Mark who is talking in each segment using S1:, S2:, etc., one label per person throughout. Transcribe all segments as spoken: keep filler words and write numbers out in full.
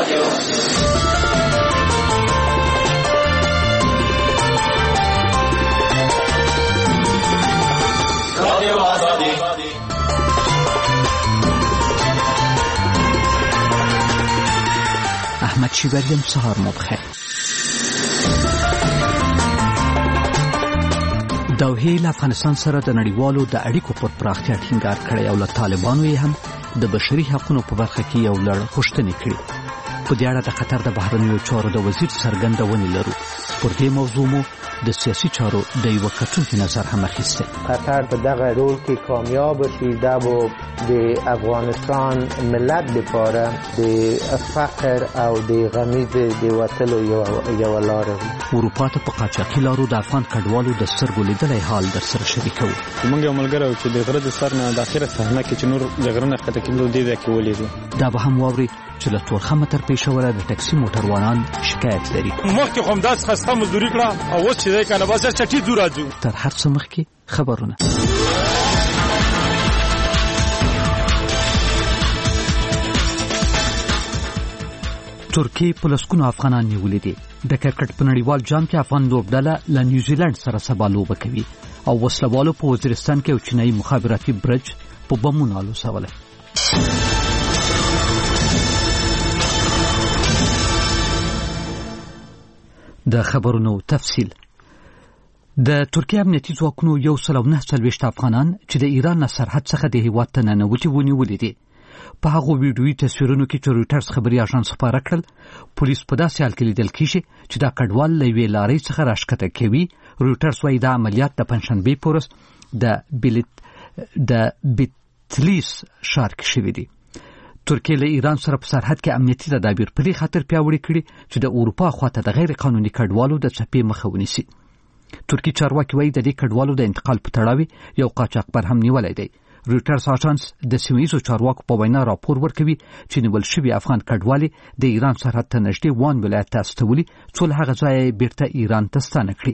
S1: احمد شیبریم، سهار مو بخیر. دوحې له افغانستان سره د نړیوالو د اړیکو پر پراختیا ټینګار کړی او له طالبانو یې هم د بشري حقوقو په برخه کې یو لړ غوښتنې کړې. په دې اړه د قطر د بهرنیو چارو د وزیر څرګندونې لرو. پر دې موضوع مو د سیاسي چارو د یو کتونکي نظر هم اخیسته.
S2: قطر په دغه رول کې کامیاب شي دا به د افغانستان ملت لپاره د فقر او د غمیز د وتلو یو یو لار وي.
S1: اروپا ته په قاچاقي لارو د افغان کډوالو د سترګو لیدلی حال در سره شریکو.
S3: موږ یو ملګری چې د غره د سر نه د اخره صحنه کې چې نور د غره نه ښکته کېدل دې ځای کې ولیدو.
S1: دا به هم واوري چې له تورخمه تر پېښوره د ټکسي موټروانان شکایت لري.
S3: مخکې خو همداسې خسته مزدوري کړه او اوس چې دی که نه بس چټي ځو راځو.
S1: تر هر څه مخکې خبرونه. ترکیې په لسګونو افغانان نیولي دي. د کرکټ په نړیوال جام کې افغان لوبډله له نیوزیلند سره سبا لوبه کوي او وسلوالو په وزیرستان کې یو چینایي مخابراتي برج په بمونو الوځولی. د خبرونو تفصیل. د ترکیې امنیتي ځواکونو یو سل او نهه څلوېښت افغانان چې د ایران نه سرحد څخه د هېواد ته ننوتي ونیولي دي. په هغو ویډیویي تصویرونو کې چې رویټرز خبري اژانس خپاره کړل، پولیس په داسې حال کې لیدل کېږي چې دا کډوال له یوې لارۍ څخه راښکته کوي. رویټرز وایي دا عملیات د پنجشنبې په ورځ د بیلیت د بیتلیس ښار کې شوي دي. ترکیې له ایران سره په سرحد کې امنیتي تدابیر په دې خاطر پیاوړي کړي چې د اروپا خواته د غیر قانوني کډوالو د څپې مخه ونیسي. ترکیې چارواکي وایي د دې کډوالو د انتقال په تړاو یو قاچاقبر هم نیولی دی. رویټرز اژانس د سیمه ییزو چارواکو په وینا راپور ورکوي چې نیول شوي افغان کډوالې د ایران سرحد ته نږدې وان ولایت ته استولي څو له هغه ځایه یې بیرته ایران ته ستانه کړي.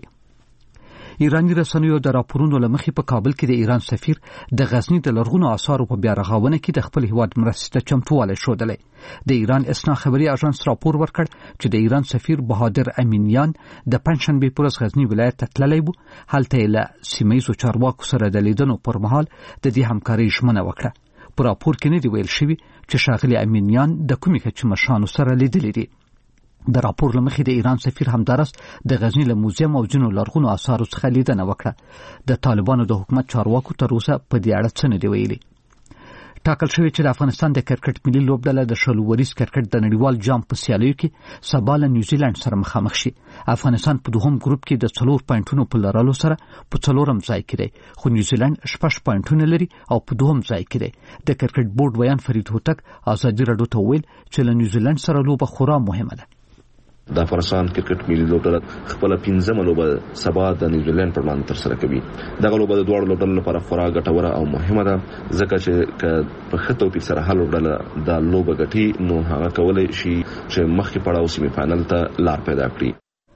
S1: ایراني رسنیو د راپورونو له مخې په کابل کې د ایران سفیر د غزني د لرغونو آثارو په بیا رغونه کې د خپل هیواد مرستې ته چمتووالی ښودلی. د ایران اسنا خبري اژانس راپور ورکړ چې د ایران سفیر بهادر امینیان د پنجشنبې په ورځ غزني ولایت ته تللی و. هلته یې له سیمه ییزو چارواکو سره د لیدنو پر مهال د دې همکارۍ ژمنه وکړه. په راپور کې نه دي ویل شوي چې ښاغلي امینیان د کومې کچې مشرانو سره لیدلي دي. د راپور له مخې د ایران سفیر همدارس د غزني له موزیم او ځینو لرغونو آثارو څخه لیدنه وکړه. د طالبانو د حکومت چارواکو تر اوسه په دې اړه څه نه دي ویلي. ټاکل شوی چې د افغانستان د کرکټ ملي لوبډله د شلو وریز کرکټ د نړیوال جام په سیالیو کې سبا له نیوزیلند سره مخامخ شي. افغانستان په دوهم ګروپ کې د څلور پوینټونو په لرلو سره په څلورم ځای کې دی، خو نیوزیلند شپږ پوینټونه لري او په دوهم ځای کې دی. د کرکټ بورډ ویان فرید هوتک ازادي راډیو ته وویل چې له نیوزیلند سره لوبه خورا مهمه ده.
S4: د افغانستان کرکټ ملي لوبډله خپل پنځمه لوبه سبا د نیوزیلند پر وړاندې ترسره کوي. دغه لوبه د دواړو لوبډلو لپاره خورا ګټوره او مهمه ده، ځکه چې که په ښه توپیر سره هر لوبډله دا لوبه ګټي نو هغه کولی شي چې مخکې پړاو سیمې فاینل ته لار پیدا کړي.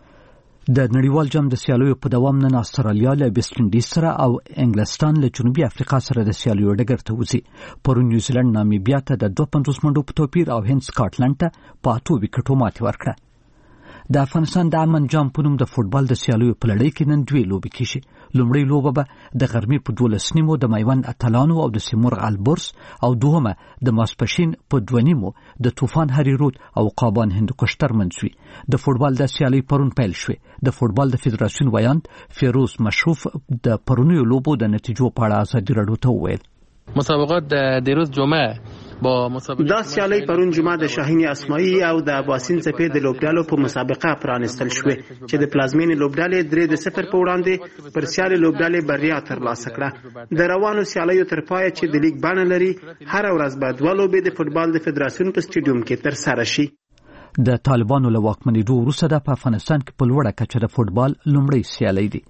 S1: د نړیوال جام د سیالیو په دوام نن استرالیا له ویسټ انډیز سره او انګلستان له جنوبي افریقا سره د سیالیو ډګر ته وځي. پرون نیوزیلند نامیبیا ته د دوه پنځوس منډو په توپیر او هند سکاټلند ته په اتو ویکټو ماتې ورکړه. د افغانستان د امن جام په نوم د فوټبال د سیالیو په لړۍ کې نن دوې لوبې کېږي. لومړۍ لوبه به د غرمې په دولس نیمو د میوند اتلانو او د سیمور البورس او دوهمه د ماسپښین په دوه نیمو د طوفان هریرود او قابان هندوکش ترمنځ وي. د فوټبال د سیالۍ پرون پیل شوې. د فوټبال د فدراسیون ویاند فیروز مشروف د پرونیو لوبو د نتیجو په اړه ازادي راډیو ته وویل.
S5: مسابقات د روز جمعه با مسابقه
S6: دا سیالۍ پرون جمعه د شاهین اسماعیل او د اباسین څپې د لوبډالو په مسابقه پرانستل شوې چې د پلازمینې لوبډالې درې د صفر په وړاندې پر سیالۍ لوبډالې بریا ترلاسه کړه. د روانو سیالیو تر پایه چې د لیګ بڼه لري، هر ورځ به دوه لوبې د فوټبال د فدراسیون په سټیډیوم کې ترسره شي.
S1: د طالبانو له واکمنېدو وروسته د افغانستان کې په لوړه کچه د فوټبال لومړی سیالۍ دي.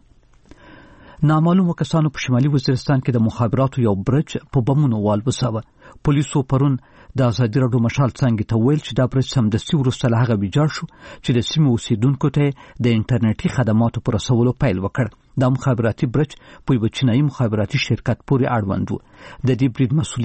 S1: نامعلومو کسانو په شمالي وزیرستان کې د مخابراتو یو برج په بمونو والوځاوه. پولیسو پرون د ازادي راډیو مشال څنګه ته ویل چې دا برج سمدستي وروسته له هغه ویجاړ شو چې د سیمې اوسیدونکو ته د انټرنیټي خدماتو پر رسولو پیل وکړ. دا مخابراتي برج په یو چینایي مخابراتي شرکت پورې اړوند و. د دې برید مسؤلیت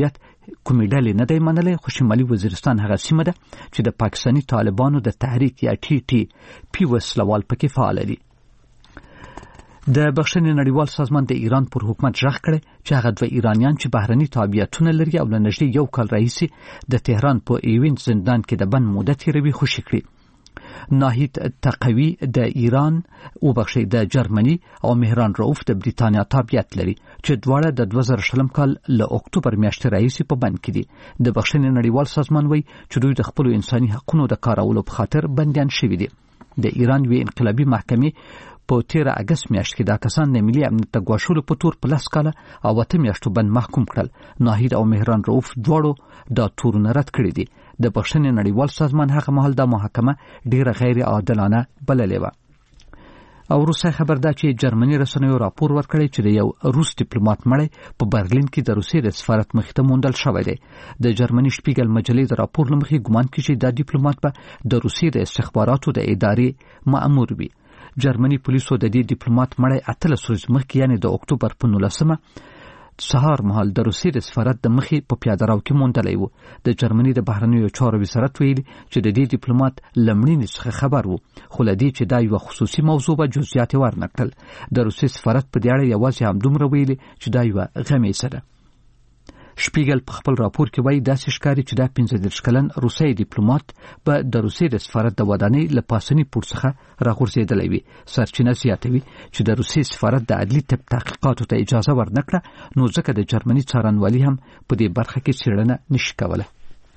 S1: کومې ډلې نه دی منلی، خو شمالي وزیرستان هغه سیمه ده چې د پاکستاني طالبانو د تحریک یا ټي ټي پی وسلوال پکې فعال دي. د بخښنې نړیوال سازمان د ایران پر حکومت ژغ کړی چې هغه دوه ایرانیان چې بهرني تابعیتونه لري او له نږدې یو کال راهیسې د تهران په ایوینټ زندان کې د بند موده تېروي خوشي کړي. ناهید تقوی د ایران او بخښي د جرمني او مهران رؤوف د بریتانیا تابعیت لري چې دواړه د دوه زره شلم کال له اکتوبر میاشتې راهیسې په بند کې دي. د بخښنې نړیوال سازمان وایي چې دوی د خپلو انساني حقونو د کارولو په خاطر بندیان شوي دي. د ایران یوې انقلابي محکمې په تیره اګست میاشت کې دا کسان د ملي امنیت د ګواښلو په تور په لس کاله او اته میاشتو بند محکوم کړل. ناهید او مهران رؤوف دواړو دا تورونه رد کړي دي. د بخښنې نړیوال سازمان هغه مهال دا محکمه ډیره غیر عادلانه بللې وه. او روسي خبر ده چې جرمني رسنیو راپور ورکړی چې د یو روس ډیپلوماټ مړی په برلین کې د روسیې د سفارت مخې ته موندل شوی دی. د جرمني شپیګل مجلې د راپور له مخې ګمان کیږي دا ډیپلوماټ به د روسیې د استخباراتو د ادارې مأمور وي. جرمني پولیسو د دې ډیپلوماټ مړی اتلس ورځې مخکې یعنې د اکتوبر په نولسمه سهار مهال د روسیې د سفارت د مخې په پیاده رو کې موندلی و. د جرمني د بهرنیو چارو وزارت ویلي چې د دې ډیپلوماټ له مړینې څخه خبر و، خو له دې چې دا یوه خصوصي موضوع به جزئیات یې ورنه کړل. د روسیې سفارت په دې اړه یوازې همدومره ویلي چې دا یوه غمیزه ده. شپیګل په خپل راپور کې وایي داسې ښکاري چې دا پنځه دېرش کلن روسي ډیپلوماټ به د روسیې د سفارت د ودانۍ له پاسني پوړ څخه راغورځېدلی وي. سرچینه زیاتوي چې د روسیې سفارت د عدلي طب تحقیقاتو ته اجازه ورنه کړه، نو ځکه د جرمني څارنوالي هم په دې برخه کې څېړنه نشي کولی.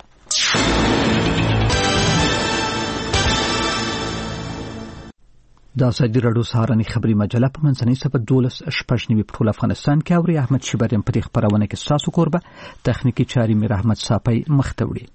S1: د ازادي راډیو سهارنۍ خبري مجله په منځنۍ صفحه دولس شپږ نوي په ټول افغانستان کې اوري. احمد شیبر یم په دې خپرونه کې ستاسو کوربه، تخنیکي چارې میر احمد صافی مخ ته وړي.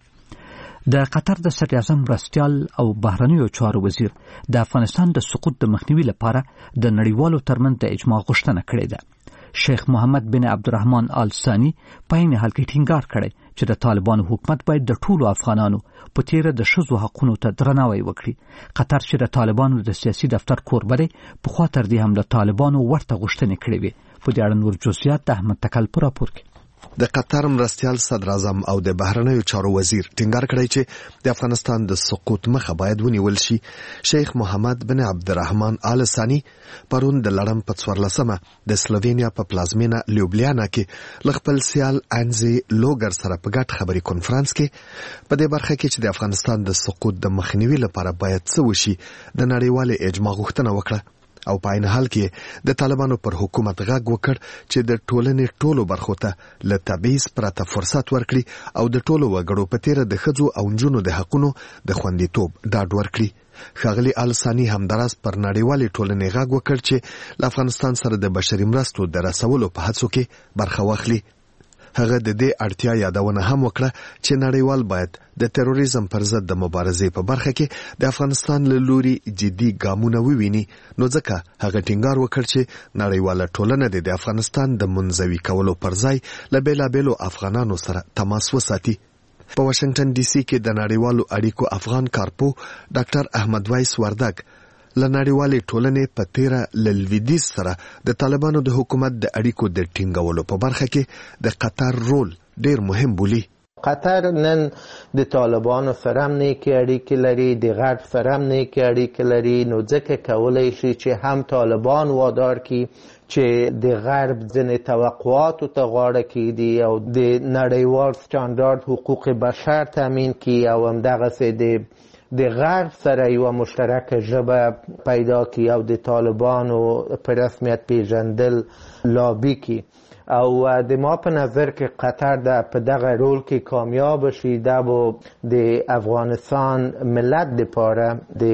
S1: د قطر د صدر اعظم مرستیال او بهرنیو چارو وزیر د افغانستان د سقوط د مخنیوي لپاره د نړیوالو ترمنځ د اجماع غوښتنه کړې ده. شیخ محمد بن عبدالرحمن آل ثانی په عین حال کې ټینګار کړی چې د طالبانو حکومت باید د ټولو افغانانو په تیره د ښځو حقونو ته درناوی وکړي. قطر چې د طالبانو د سیاسي دفتر کوربه دی، پخوا تر دې هم د طالبانو ورته غوښتنې کړې وې. په دې اړه نور جزئیات د احمد تکل په راپور کې.
S7: د قطر مرستیال صدر اعظم او د بهرنیو چارو وزیر ټینګار کړی چې د افغانستان د سقوط مخه باید ونیول شي. شیخ محمد بن عبدالرحمن آل ثانی پرون د لړم په څوارلسمه د سلووینیا په پلازمینه لیوبلیانا کې له خپل سیال انزي لوګر سره په ګډ خبري کنفرانس کې په دې برخه کې چې د افغانستان د سقوط د مخنیوي لپاره باید څه وشي د نړیوالې اجماع غوښتنه وکړه، او په عین حال کې د طالبانو پر حکومت غږ وکړ چې د ټولنې ټولو برخو ته له تبعیض پرته فرصت ورکړي او د ټولو وګړو په تیره د ښځو او نجونو د حقونو د خوندیتوب ډاډ ورکړي. ښاغلي آل ثانی همداراز پر نړیوالې ټولنې غږ وکړ چې له افغانستان سره د بشري مرستو د رسولو په هڅو کې برخه واخلي. هغه د دې اړتیا یادونه هم وکړه چې نړیوال باید د تروریزم پر ضد د مبارزې په برخه کې د افغانستان له لوري جدي ګامونه وویني، نو ځکه هغه ټینګار وکړ چې نړیواله ټولنه د افغانستان د منزوي کولو پر ځای له بیلابیلو افغانانو سره تماس وساتي. په واشنگټن ډي سي کې د نړیوالو اړیکو افغان کارپو ډاکټر احمد وایس وردګ له نړیوالې ټولنې په تیره له لویدیځ سره د طالبانو د حکومت د اړیکو د ټینګولو په برخه کې د قطر رول ډیر مهم بولي.
S2: قطر نن د طالبانو سره هم نیکې اړیکې لري، د غرب سره هم نیکې اړیکې لري، نو ځکه کولی شي چې هم طالبان وادار کړي چې د غرب ځینې توقعاتو ته غاړه کېږدي او د نړیوال سټانډارډ حقوق بشر تامین کړي او همدغسې د د غرب سره یو مشترک ژبه پیدا کی او د طالبانو په رسمیت پیژندل لابی کی او د ما په نظر کې قطر د په دغه رول کې کامیاب شي دا به د افغانستان ملت لپاره د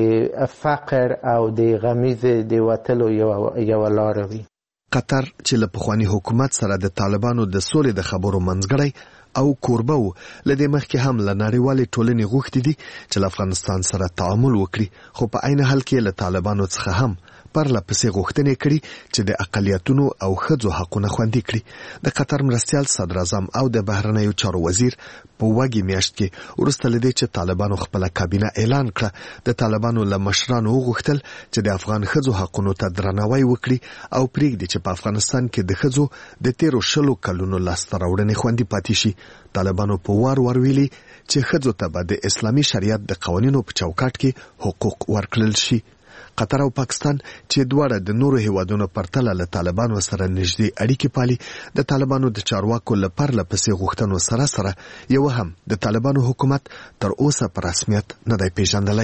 S2: فقر او د غمیز د وتلو یو یو لار وي.
S7: قطر چې له پخوانی حکومت سره د طالبانو د سولې د خبرو منځګړی او کوربه و، لدې مخکې هم له نړیوالې ټولنې غوښتي دي چې له افغانستان سره تعامل وکړي، خو په عین حال کې له طالبانو څخه هم پرله پسې غوښتنې کړي چې د اقلیتونو او ښځو حقونه خوندي کړي. د قطر مرستیال صدر اعظم او د بهرنیو چارو وزیر په وګړي میاشت کې وروسته لدې چې طالبانو خپل کابینه اعلان کړه د طالبانو له مشرانو وغوښتل چې د افغان ښځو حقونو ته درناوی وکړي او پرېږدي چې په افغانستان کې د ښځو د تیرو شلو کلونو لاسته راوړنې خوندي پاتې شي. طالبانو په وار وار ویلي چې ښځو ته به د اسلامي شریعت د قوانینو په چوکاټ کې حقوق ورکړل شي. قطر او پاکستان چې دواړه د نورو هیوادونو پرتله له طالبانو سره نږدې اړیکې پالي د طالبانو د چارواکو لپاره لپسې غوښتنو سره سره یو هم د طالبانو حکومت تر اوسه په رسمیت نه دی پیژندلی.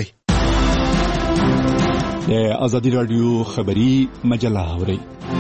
S8: د ازادي رادیو خبری مجله اوري.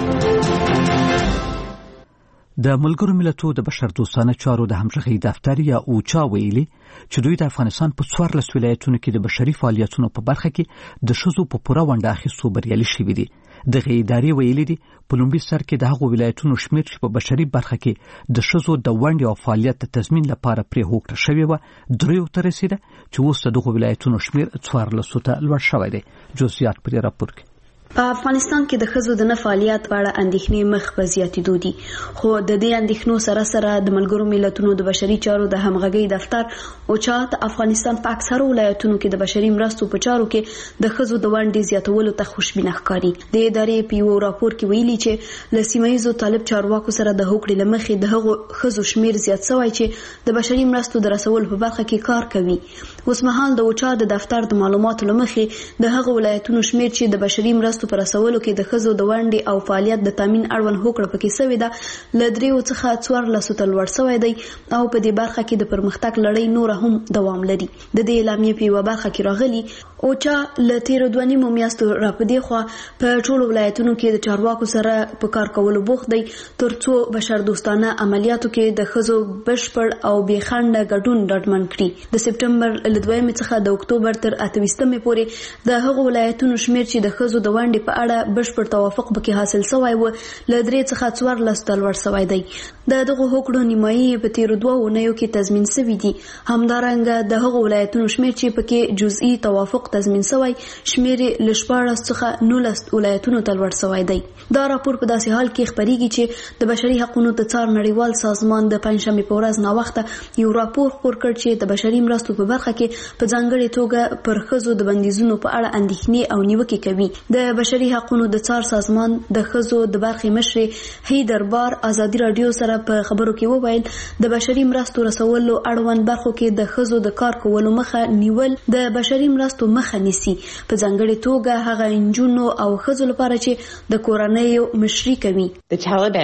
S1: د ملګرو ملتونو د بشر دوستانه چارو د همغږۍ دفتر یا اوچا ویلي چې دوی د افغانستان په څوارلس ولایتونو کې د بشري فعالیتونو په برخه کې د ښځو په پوره ونډه اخیستو بریالي شوي دي. دغه ادارې ویلي دي په لومړي سر کې د هغو ولایتونو شمېر چې په بشري برخه کې د ښځو د ونډې او فعالیت د تضمین لپاره پرې هوکړه شوې وه دریو ته رسېده چې اوس د دغو ولایتونو شمېر څوارلسو ته لوړ شوی دی. جزئیات په دې راپور کې.
S9: په افغانستان کې د ښځو د نه فعالیت په اړه اندېښنې مخ په زیاتېدو دي، خو د دې اندېښنو سره سره د ملګرو ملتونو د بشري چارو د همغږۍ دفتر اوچا د افغانستان په اکثرو ولایتونو کې د بشري مرستو په چارو کې د ښځو د ونډې زیاتولو ته خوشبینه ښکاري. د ادارې په یو راپور کې ویلي چې له سیمه ییزو طالب چارواکو سره د هوکړې له مخې د هغو ښځو شمېر زیات شوی چې د بشري مرستو د رسولو په برخه کې کار کوي. اوس مهال د اوچا د دفتر د معلوماتو له مخې د هغو ولایتونو شمېر چې د بشري مرستو پر رسولو کې د ښځو د ونډې او فعالیت د تامین اړوند هوکړه پکې شوې ده له دریو څخه څوارلسو ته لوړ شوی دی او په دې برخه کې د پرمختګ لړۍ نور هم دوام لري. د دې اعلامیې په یوه برخه کې راغلي اوچا له تیرو دوه نیمو میاشتو راپدې خوا په ټولو ولایتونو کې د چارواکو سره په کار کولو بوخت دی تر څو بشر دوستانه عملیاتو کې د ښځو بشپړ او بې خنډه ګډون ډاډمن کړي. د سپټمبر له دویمې څخه د اکتوبر تر اته ویشتمې پورې د هغو ولایتونو شمېر چې د ښځو د ونډې په اړه بشپړ توافق پکې حاصل شوی و له درې څخه څوارلسو ته لوړ شوی دی. د دغو هوکړو نیمایي په تیرو دوه اونیو کې تضمین شوي دي. همدارنګه د هغو ولایتونو شمېر چې پکې جزئي توافق تضمین شوی شمېر له شپاړس څخه نولس ولایتونو ته لوړ شوی دی. دا راپور په داسې حال کې خپریږي چې د بشري حقوقو د څار نړیوال سازمان د پنځشنبې په ورځ ناوخته یو راپور خپور کړ چې د بشري مرستو په برخه کې په ځانګړې توګه پر ښځو د بندیزونو په اړه اندېښنې او نیوکې کوي. د بشري حقوقو د څار سازمان د ښځو د برخې مشر هیدر بار ازادي رادیو سره په خبرو کې وویل د بشري مرستو رسولو اړوند برخو کې د ښځو د کار کولو مخه نیول د بشري مرستو مخه نیسي، په ځانګړې توګه هغه نجونو او ښځو لپاره چې د کورنۍ مشري کوي.
S10: د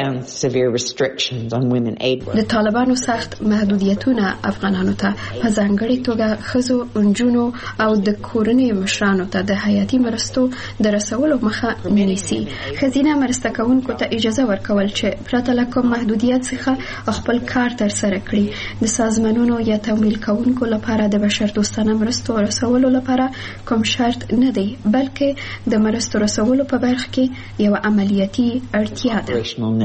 S11: طالبانو سخت محدودیتونه افغانانو ته په ځانګړې توګه ښځو، نجونو او د کورنۍ مشرانو ته د حیاتي مرستو د رسولو مخه نیسي. ښځینه مرسته کوونکو ته اجازه ورکول چې پرته له کوم محدودیت څخه خپل کار ترسره کړي. د سازمانونو یا تمویل کوونکو لپاره د بشر دوستانه مرستو رسولو لپاره کوم شرط نه دی، بلکې د مرستو رسولو په برخه کې یو عملیاتي اړتیا ده.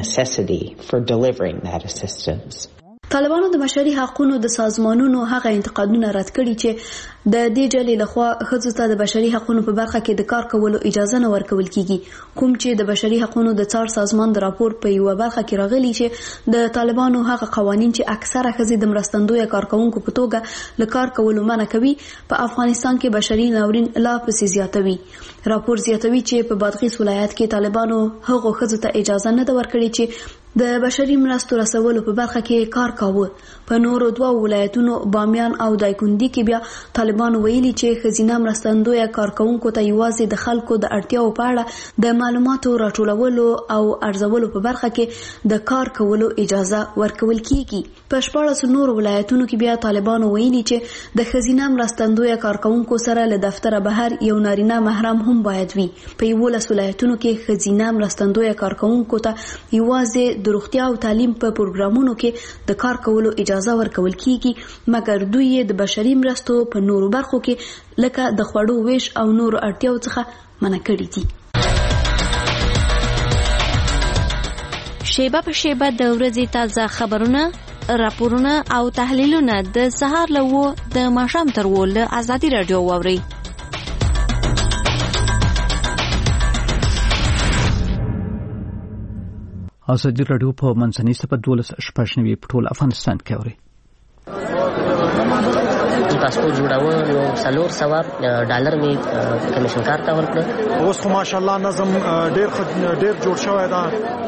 S9: طالبانو د بشري حقوقو د سازمانونو هغه انتقادونه رد کړي چې د دې ډلې لخوا ښځو ته د بشري حقوقو په برخه کې د کار کولو اجازه نه ورکول کیږي، کوم چې د بشري حقوقو د څار سازمان د راپور په یوه برخه کې راغلي چې د طالبانو هغه قوانین چې اکثره ښځې د مرستندویه کارکونکو په توګه له کار کولو منع کوي په افغانستان کې بشري ناورین لا پسې زیاتوي. راپور زیاتوي چې په بادغیس ولایت کې طالبانو هغو ښځو ته اجازه نه ده ورکړې چې د بشري مرستو رسولو په برخه کې کار کاوه. په نورو دوه ولایتونو بامیان او دایکندي کې بیا طالبانو ویلي چې ښځینه مرستندویه کارکونکو ته یوازې د خلکو د اړتیاو په اړه د معلوماتو راټولولو او ارزولو په برخه کې د کار کولو اجازه ورکول کیږي. په شپاړسو نورو ولایتونو کې بیا طالبانو ویلي چې د ښځینه مرستندویه کارکونکو سره له دفتره بهر یو نارینه محرم هم باید وي. په یولس ولایتونو کې ښځینه مرستندویه کارکونکو ته یوازې د روغتیا او تعلیم په پروګرامونو کې د کار کولو اجازه ورکول کیږي، مګر دوی د بشري مرستو په نورو برخو کې لکه د خوړو ویش او نورو اړتیاو څخه منع کړي دي.
S12: شیبه په شیبه د ورځې تازه خبرونه، راپورونه او تحلیلونه د سهار له و د ماښام تر و له ازادي رادیو واورئ.
S1: ازادي رادیو په منځنۍ سپه دولس شپږ نوي په ټول افغانستان کې اوري.
S10: پاسپورت جوړاوه نو څلور سوه ډالر مې کمیشن کار ته ورکړه. اوس خو ماشاءالله نظم ډېر ډېر جوړ شوی دی.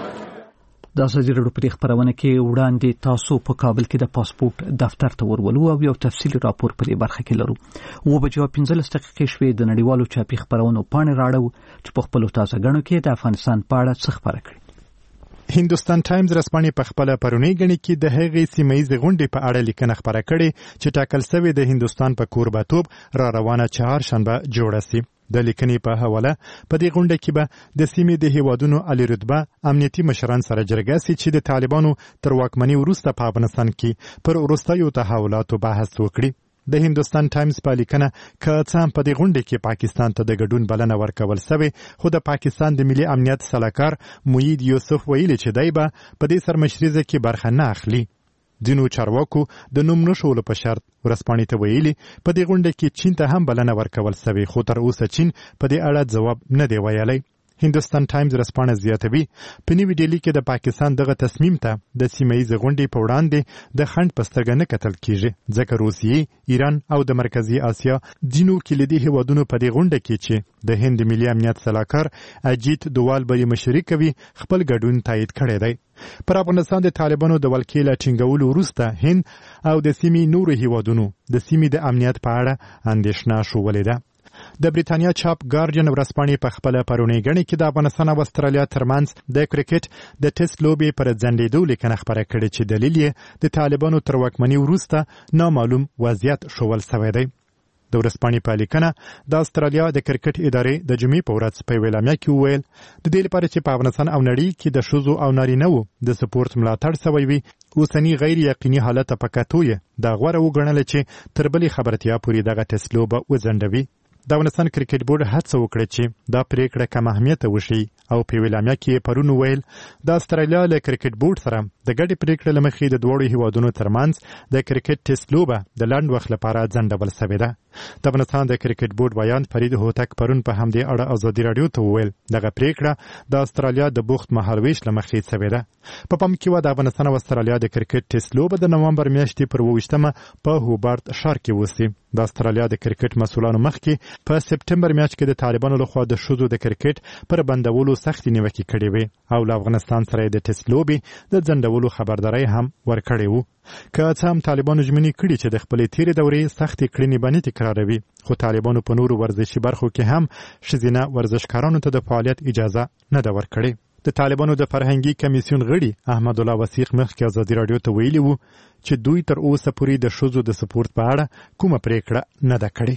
S1: د ازادي رادیو په خبرونه کې وړاندې تاسو په کابل کې د پاسپورت دفتر ته ورولو او یو تفصیلي راپور په دې برخه کې لرو. و بجو پنځلس دقیقې شوې د نړیوالو چاپي خبرونو پاڼې راړو چې په خپل تازه غنو کې د افغانستان په اړه څه خبره کړي.
S13: هندوستان ټایمز رسپانې په خپل پرونی غني کې د هغې سیمایي غونډې په اړه لیکنه خبره کړې چې ټاکل شوی د هندوستان په کورباتوب را روانه چهارشنبه جوړه سي. د لیکنې په حواله په دې غونډه کې به د سیمې د هیوادونو عالی رتبه امنیتي مشران سره جرګه سي چې د طالبانو تر واکمنۍ وروسته په افغانستان کې پر وروستیو تحولاتو بحث وکړي. د هندوستان ټایمز په لیکنه که څه هم په دې غونډه کې پاکستان ته د ګډون بلنه ورکول شوې، خو د پاکستان د ملي امنیت سلاکار موید یوسف ویلي چې دی به په دې سرمشریزه کې برخه نه اخلي. ځینو چارواکو د نوم نښولو په شرط ورسپانې ته ویلي په دې غونډه کې چین ته هم بلنه ورکول شوې، خو تر اوسه چین په دې اړه ځواب نه دی ویلی. هندوستان ټایمز رسپانه زیاتوي په نیوی ډیلی کې د پاکستان دغه تصمیم ته د سیمایي غونډې په وړاندې د خنډ په سترګه نه کتل کیږي، ځکه روسیې، ایران او د مرکزی اسیا ځینو کلیدي هیوادونو په دې غونډه کې چې د هند ملي امنیت سلاکار اجیت دووال به مشري کوي خپل ګډون تایید کړی دی. پر افغانستان د طالبانو د ولکې له ټینګولو وروسته هند او د سیمې نورو هیوادونو د سیمې د امنیت په اړه اندېښنه شوولې ده. د بریتانیا چاپ ګارډین ورځپاڼې په خپل پرونی غني کې د افغانستان او استرالیا ترمنځ د کرکټ د ټیسټ لوبې پر ځنډېدو لیکنه خبره کړې چې دلیل یې د طالبانو تر واکمنۍ وروسته نامعلوم وضعیت شوول شوی دی. د ورځپاڼې په لیکنه د استرالیا د کرکټ ادارې د جمعې په ورځ په اعلامیه کې وویل د دې لپاره چې په افغانستان او نړۍ کې د ښځو او نارینه‌وو د سپورت ملاتړ شوی وي، اوسنی غیر یقیني حالت په کتو یې دا غوره وګڼله چې تر بلې خبرتیا پورې دغه ټیسټ لوبه وځنډوي. د افغانستان کرکټ بورډ هڅه وکړه چې دا پریکړه کم اهمیته وشي او په ویلامیا کې پرون ویل د استرالیا له کرکټ بورډ سره د ګډې پریکړې لمخې د دوړو هیوادونو ترمنځ د کرکټ ټیسټ لوبه د لنډ وخت لپاره ځنډول شوې ده. د افغانستان د کرکټ بورډ بیان فرید هوتک پرون په همدې اړه ازادي رادیو ته وویل دغه پریکړه د استرالیا د بوخت مهالويش لمخې شوې ده. په پام کې و د افغانستان او استرالیا د کرکټ ټیسټ لوبه د نومبر میاشتې پر اوویشتمه په هوبارت ښار کې وسي. د استرالیا د کرکټ مسؤلانو مخکې په سپټمبر میاشت کې د طالبانو لخوا د ښځو د کرکټ پر بندولو سختې نیوکې کړې وې او له افغانستان سره د ټیسټ لوبې د ځنډولو خبرداری هم ورکړې وو. که څه هم طالبانو ژمنې کړې چې د خپلې تیرې دورې سختې کړنې به نه تکراروي، خو طالبانو په نورو ورزشي برخو کې هم ښځینه ورزشکارانو ته د فعالیت اجازه نه ده ورکړې. د طالبانو د فرهنګي کمیسیون غړي احمد الله وثیق مخکې ازادي رادیو ته ویلي وو چې دوی تر اوسه پورې د ښځو د سپورت په اړه کومه پریکړه نه ده کړې.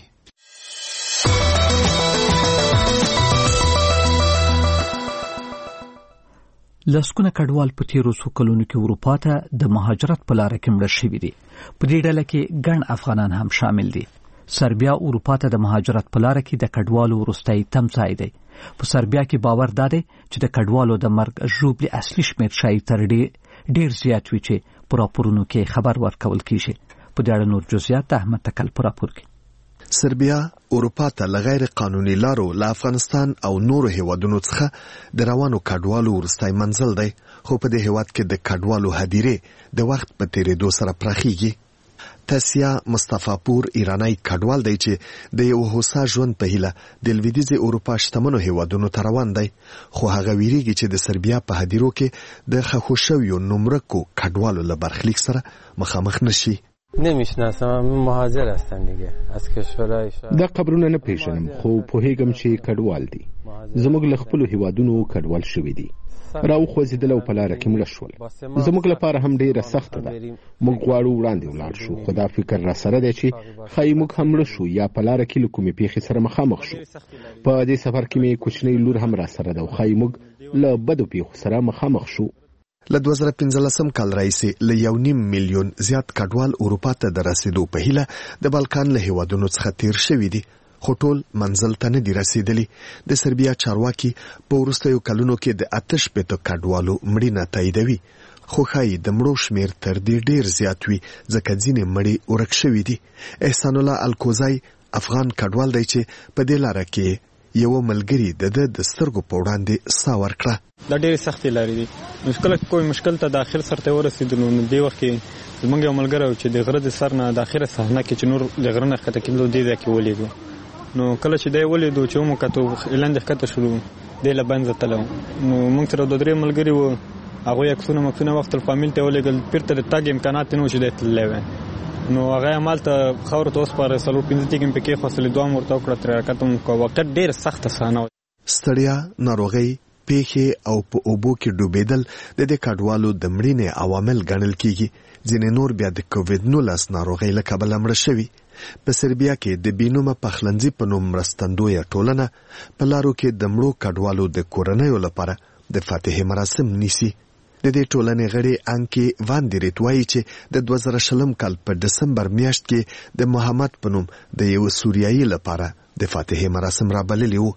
S1: لسکونه کډوال په تیرو څو کلونو کې اروپا ته د مهاجرت په لاره کې مړه شوي دي. په دې ډله کې ګڼ افغانان هم شامل دي. سربیا اروپا ته د مهاجرت په لاره کې د کډوالو وروستی تمځای دی. په سربیا کې باور داده چې د کډوالو د مرګ ژوبلې اصلي شمېر شاید تر ډېر زیات وي چې په راپورونو کې خبر ورکول کیږي. په دې اړه نور جزئیات احمد تکل په راپور کې.
S7: سربیا اروپا ته لغیر قانوني لارو له افغانستان او نورو هیوادونو څخه د روانو کډوالو وروستی منزل دی، خو په دې هیواد کې د کډوالو هدیرې د وخت په تیریدو سره پراخیږي. تاسیا مصطفی پور ایرانی کډوال دی چې د یو هوسا ژوند په هیله د لویدیځې اروپا شتمنو هیوادونو ته روان دی، خو هغه ویریږي چې د سربیا په هدیرو کې د خښو شویو نمرکو کډوالو له برخلیک سره مخامخ نشي.
S14: نمیشناسم، مهاجر هستم دیگه از کشورهای
S15: دا قبرونه نه پیژنم، خو پوهیږم چې کډوال دي. زموږ له خپلو هیوادونو کډوال شوي دي، راو خوځېدل او په لاره کې مړه شول. زموږ لپاره هم ډیره سخته ده. موږ غواړو وړاندې ولاړ شو، خو دا فکر را سره دی چې ښایي موږ هم مړه شو یا په لاره کې له کومې پیښې سره مخامخ شو. په دې سفر کې مې کوچنۍ لور هم را سره ده او ښایي موږ له بدو پیښو سره مخامخ شو.
S7: له دوه زره پنځلسم کال راهیسې له یو نیم میلیون زیات کډوال اروپا ته د رسیدو په هیله د بالکان له هیوادونو څخه تیر شوي دي، خو ټول منزل ته نه دي رسیدلي. د سربیا چارواکي په وروستیو کلونو کې د اته شپېته کډوالو مړینه تاییدوي، خو ښایي د مړو شمېر تر دې ډېر زیات وي ځکه ځینې مړي ورک شوي دي. احسان الله الکوزی افغان کډوال دی چې په دې لاره کې یو ملګری د د سترګو په وړاندې سا ورکړه.
S3: دا ډېرې سختې لارې دي. مشکل کوئی مشکل ته د اخر سر ته ورسېدلو نو دې وخت کې زموږ یو ملګری و چې د غره د سر نه د اخره صحنه کې چې نور د غره نه ښکته کېدلو دې ځای کې ولیدو. نو کله چې دی ولیدو چې ومو کتو لاندې ښکته شولو دی له بند ځتلی و. نو موږ سره دوه درې ملګري وو هغوی عکسونه مکسونه واخیستل فامیل ته یې ولېږل. بیرته د تګ امکانات یې نه و چې دی تللی وی. نو هغه یې همالته خاورو ته وسپاره څلور پنځه تیږې مې پکې خواستلې دعا مې ورته وکړه ترې حرکت مو وکړه. واقعیت ډېره سخته صحنه وه.
S7: ستړیا، ناروغۍ، پیښې او په اوبو کې ډوبېدل د دې کډوالو د مړینې عوامل ګڼل کېږي. ځینې نور بیا د کووډ نولس ناروغۍ له کبله مړه شوي. په سربیا کې د بینومه پخلنځي په نوم مرستندویه ټولنه په لارو کې د مړو کډوالو د کورنیو لپاره د فاتحې مراسم نیسي. د دې ټولنې غړي انکي واندریت وایي چې د دوه زره شلم کال په دسمبر میاشت کې د محمد په نوم د یو سوریایي لپاره د فاتحې مراسم رابللي وو.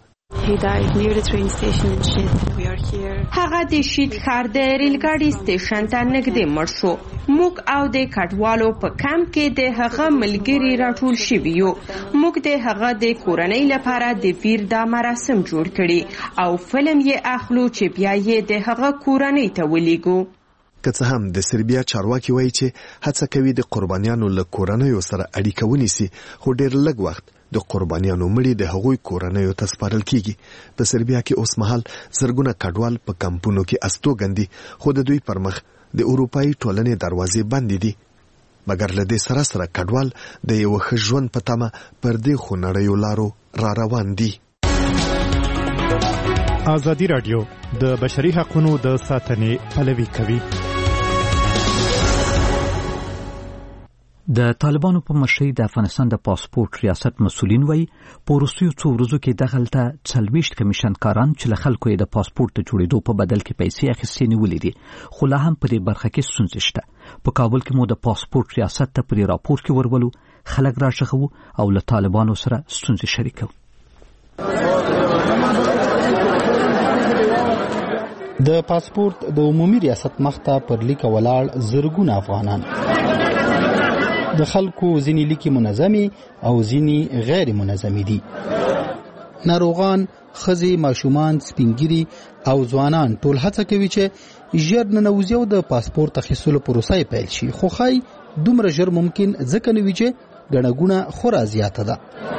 S16: هغه د شیت ښار د ریلګاډي سټیشن ته نږدې مړ شو. موږ او د کډوالو په کمپ کې د هغه ملګري راټول شوي یو. موږ د هغه د کورنۍ لپاره د ویر دا مراسم جوړ کړي او فلم یې اخلو چې بیا یې د هغه کورنۍ ته ولیږو.
S7: که څه هم د سربیا چارواکي وایي چې هڅه کوي د قربانیانو له کورنیو سره اړیکه ونیسي، خو ډېر لږ وخت د قربانیانو مړي د هغوی کورنیو ته سپارل کیږي. په سربیا کې اوس مهال زرګونه کډوال په کمپونو کې استوګندي، خو د دوی پر مخ د اروپایي ټولنې دروازې بندې دي. مګر له دې سره سره کډوال د یو ښه ژوند په تمه پر دې خونړیو لارو را روان دي.
S13: ازادي راډیو د بشري حقوقو د ساتنې پلوي کوي.
S1: د طالبانو په مشرۍ د افغانستان د پاسپورت ریاست مسؤلین وایي په وروستیو څو ورځو کې دغلته څلوېښت کمیشنکاران چې له خلکو یې د پاسپورت د جوړېدو په بدل کې پیسې اخیستې نیولې دي، خو لا هم په دې برخه کې ستونزې شته. په کابل کې مو د پاسپورت ریاست ته په دې راپور کې ورولو، خلک راغږوو او له طالبانو سره ستونزې شریکوو.
S17: د پاسپورت د عمومي ریاست مخته پر لیکه ولاړ زرګونه افغانان. د خلکو ځینې لیکي منظمي او ځینې غیر منظمي دي. ناروغان، ښځې، ماشومان، سپینګیري او ځوانان ټول هڅه کوي چې ژر ننوځي او د پاسپورت اخیستلو پروسه یې پیل شي، خو ښایي دومره ژر ممکن ځکه نه وي چې ګڼه ګوڼه خورا زیاته ده.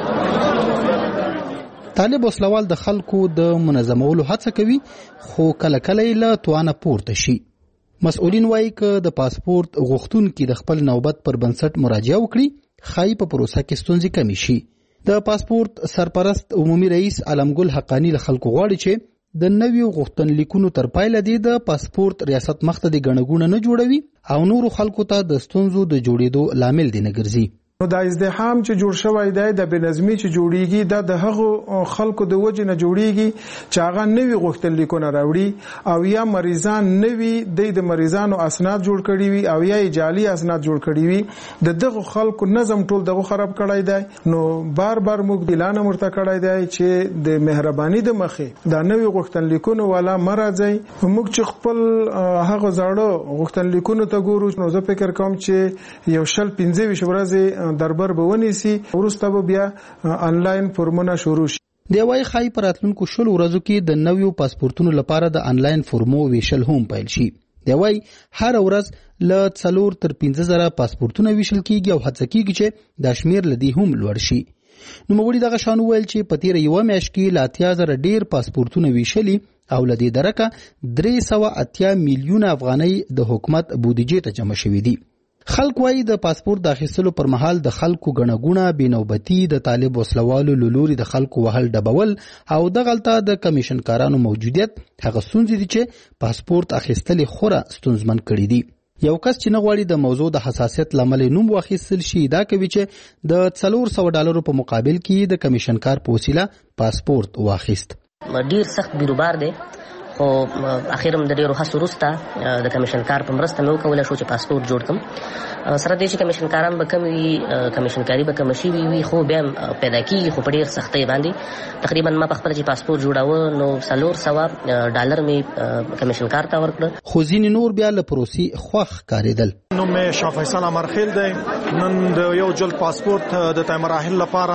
S17: طالب وسلوال د خلکو د منظمولو هڅه کوي، خو کله کله یې له توانه پورته شي. مسؤلین وایي که د پاسپورت غوښتونکي د خپل نوبت پر بنسټ مراجعه وکړي، ښایي په پروسه کې ستونزې کمې شي. د پاسپورت سرپرست عمومي رئیس علمګل حقانی له خلکو غواړي چې د نویو غوښتنلیکونو تر پایله دې د پاسپورت ریاست مخته د ګڼه ګوڼه نه جوړوي او نورو خلکو ته د ستونزو د جوړېدو لامل دی نه ګرځي.
S18: نو دا ازدحام چې جوړ شوی دی، د بنظمي چې جوړیږي، دا د هغو خلکو د وجې نه جوړیږي چې هغه نوي غوښتنلیکونه راوړي او یا مریضان نوي د مریضانو اسناد جوړ کړي وي او یا جعلي اسناد جوړ کړي وي. د دغه خلکو نظم ټول دغه خراب کړی دی. نو بار بار موږ اعلان ورته کړی دی چې د مهرباني د مخې دا نوي غوښتنلیکونه والا مرزي. موږ چې خپل هغه زاړه غوښتنلیکونه ته ګورو، نو زه فکر کوم چې یو شل پنځه ویشت ورځې دربر به ونیسي، وروسته به بیا آنلاین فورمونه شروع شي.
S17: دی وايي خای پر راتلونکو شل ورځو کې د نویو پاسپورتونو لپاره د آنلاین فورمو ویشل هم پیل شي. دی وايي هر ورځ له څلور تر پنځه زره پاسپورتونه ویشل کیږي او هڅه کیږي چې د شمیر لدی هم لوړ شي. نو موږ دغه شان ویل چې په تیر یو میاشت کې لا اتیا زره ډیر پاسپورتونه ویشلي او لدی درکه درې سوه اتیا میلیونه افغانۍ د حکومت بودیجې ته جمع شوې دي. خلک وایي د پاسپورت د اخیستلو پر مهال د خلکو ګڼه ګوڼه، بې نوبتي، د طالب وسلوالو له لوري د خلکو وهل ډبول او دغلته د کمیشنکارانو موجودیت هغه ستونزې دي چې پاسپورت اخیستل خورا ستونزمن کړي دي. یو کس چې نه غواړي د موضوع د حساسیت له امله نوم واخیستل شي، دا کوي چې د څلور سوه ډالرو په مقابل کې د کمیشنکار په وسیله پاسپورت واخیست.
S10: ډیر سخت بیروبار دی، خو اخیرا د ډیرو هڅو وروسته د کمیشنکار په مرسته مې وکولی شو چې پاسپورت جوړ کړم. سره دې چې کمیشنکاران به کم وي، کمیشنکاري به کمه شوي وي، خو بیا هم پیدا کېږي، خو په ډېر سختۍ باندې. تقریبا ما په خپله چې پاسپورت جوړاوه نو څلور سوه ډالر مې کمیشنکار ته ورکړه.
S17: خو ځینې نور بیا له پروسې خوښ ښکارېدل.
S19: نوم مې شاه فیصل امرخیل دی. نن د یو جلد پاسپورت د تای مراحل لپاره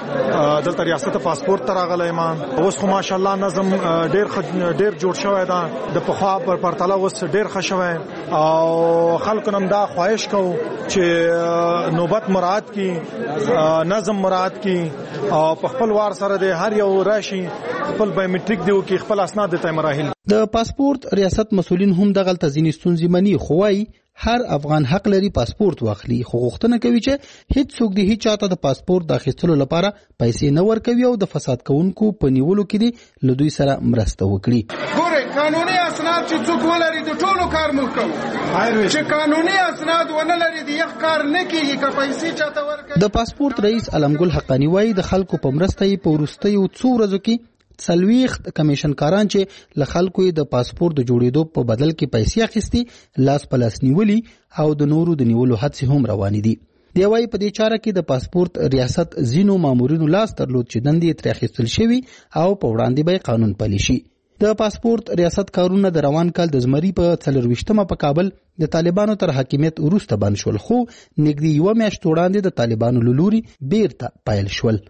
S18: دلته ریاست پاسپورت ته راغلی ما اوس خو ماشاءالله نظم ډیر ډیر جوړ شوی دا د پخوا پر پرتله اوس ډیر ښه شوی او خلکو نم دا خواهش کوو چې نوبت مراعات کی نظم مراعات کی او په خپل وار سره د هر یو راشي خپل بایومټریک دیو کې خپل اسناد ته مراحل.
S17: د پاسپورت ریاست مسولین هم دغه تزینی ستونزې مني خو وايي هر افغان حق لري پاسپورت واخلي خو غوښتنه کوي چې هیڅ څوک د هیڅ چاته د پاسپورت د اخیستلو لپاره پیسې نه ورکوي او د فساد کوونکو په نیولو کې دي له دوی سره مرسته وکړي.
S19: ګوره قانوني اسناد چې څوک ولري د ټولو کار مو کوي چې قانوني اسناد ونه لري د یو کار نه کیږي که پیسې چاته ورکوي. د
S17: پاسپورت رئیس علمګل حقانی وايي د خلکو په مرسته یې په وروستیو څو ورځو کې څلوېښت کمیشن کاران چې له خلکو د پاسپورت د جوړېدو په بدل کې پیسې اخیستي لاس په لاس نیولي او د نورو د نیولو هڅې هم روانې دي. دی وايي په دې چاره کې د پاسپورت ریاست ځینو مامورینو لاس درلود چې دندې ترې اخیستل شوي او په وړاندې به قانون پلی شي. د پاسپورت ریاست کارونه د روان کال د زمري په څلرویشتمه په کابل د طالبانو تر حاکمیت وروسته بند شول خو نږدې یوه میاشت وړاندې د طالبانو له لوري بیرته پیل شول.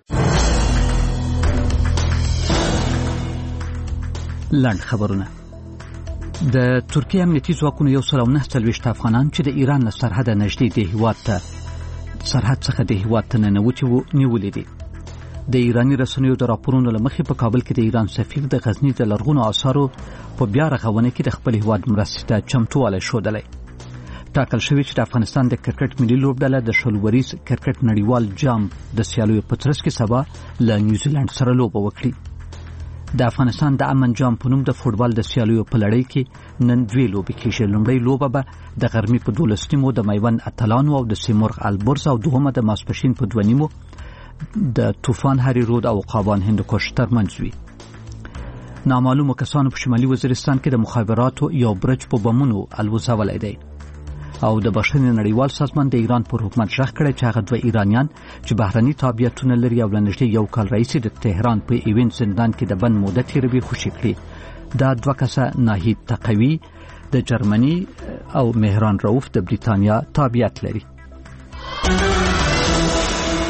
S1: لاند خبرونه. د ترکیه امنیتي ځواکونو یو سل او نهه څلوېښت افغانان چې د ایران له سرحده نږدې د هیواد ته سرحد څخه د هیواد ته ننوتي وو نیولي دي. د ایراني رسنیو د راپورونو له مخې په کابل کې د ایران سفیر د غزني د لرغونو آثارو په بیا رغونه کې د خپل هیواد مرستې ته چمتووالی ښودلی. ټاکل شوي چې د افغانستان د کرکټ ملي لوبډله د شل وریز کرکټ نړیوال جام د سیالیو په ترڅ کې سبا له نیوزیلند سره لوبه وکړي. د افغانستان د امن جام په نوم د فوټبال د سیالیو په لړۍ کې نن دوی لوبې کېږي. لومړۍ لوبه به د غرمې په دولس نیمو د میوند اتلانو او د سیمرغ البرز او دوهمه د ماسپښین په دوه نیمو د طوفان هری رود او قابان هندوکش ترمنځ وي. نامعلومو کسانو په شمالي وزیرستان کې د مخابراتو یو برج په بمونو الوزولی دی او د بشري نړیوال سازمان د ایران پر حکومت ژغ کړی چې هغه دوه ایرانیان چې بهرني تابعیتونه لري او له نږدې یو کال راهیسې د تهران په ایوین زندان کې د بند موده تېروي خوشي کړي. دا دوه کسه ناهید تقوی د جرمني او مهران رؤف د بریتانیا تابعیت لري.